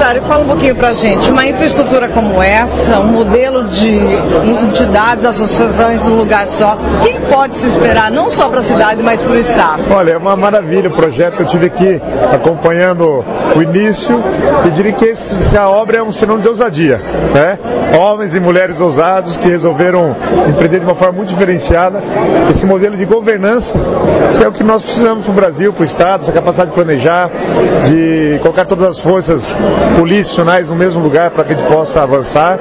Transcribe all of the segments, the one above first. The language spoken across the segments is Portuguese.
Secretário, fala um pouquinho pra gente, uma infraestrutura como essa, um modelo de entidades, associações num lugar só, o que pode se esperar, não só para a cidade, mas para o Estado? Olha, é uma maravilha o projeto, eu estive aqui acompanhando o início e diria que essa obra é um sinônimo de ousadia, né? Homens e mulheres ousados que resolveram empreender de uma forma muito diferenciada esse modelo de governança, que é o que nós precisamos para o Brasil, para o Estado, essa capacidade de planejar, de colocar todas as forças políticas no mesmo lugar para que a gente possa avançar.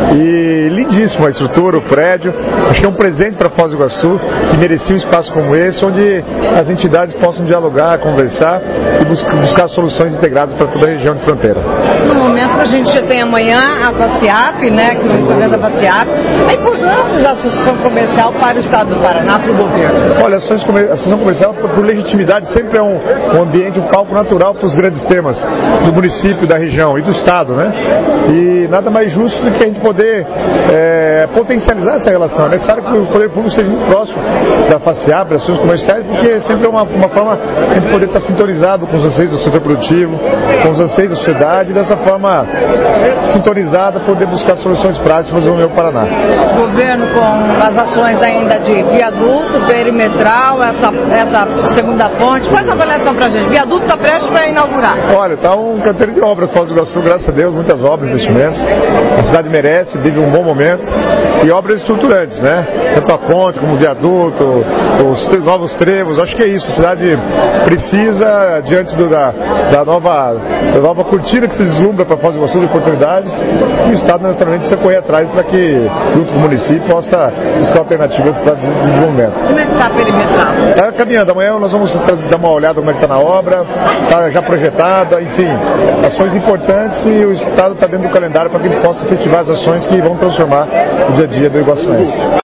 E lindíssima a estrutura, o prédio, acho que é um presente para Foz do Iguaçu, que merecia um espaço como esse, onde as entidades possam dialogar, conversar e buscar soluções integradas para toda a região de fronteira. No momento que a gente já tem amanhã a FACIAP, né, que é o programa da FACIAP, a importância da associação comercial para o Estado do Paraná, para o governo. Olha, a associação comercial, por legitimidade, sempre é um ambiente, um palco natural para os grandes temas do município, da região e do Estado, né? E nada mais justo do que a gente poder potencializar essa relação. É necessário que o poder público seja muito próximo da FACIAP, das ações comerciais, porque sempre é uma forma de a gente poder estar sintonizado com os anseios do setor produtivo, com os anseios da sociedade, e dessa forma sintonizada, poder buscar soluções práticas para o meu Paraná. O governo com as ações ainda de viaduto, perimetral, essa segunda ponte, faz uma avaliação para a gente. Viaduto está prestes para inaugurar. Olha, está um canteiro de obras Foz do Iguaçu, graças a Deus, muitas obras, investimentos. A cidade merece, vive um bom momento. E obras estruturantes, né? Tanto a ponte como o viaduto, os novos trevos, acho que é isso. A cidade precisa, diante da nova cortina que se deslumbra para Foz do Iguaçu de oportunidades, e o Estado naturalmente precisa correr atrás para que, junto com o município, possa buscar alternativas para desenvolvimento. Como é que está a perimetral? Está caminhando. Amanhã nós vamos dar uma olhada como é que está na obra, está já projetada, enfim, ações importantes, e o Estado está dentro do calendário para que ele possa efetivar as ações que vão transformar o dia a dia do iguaçuense.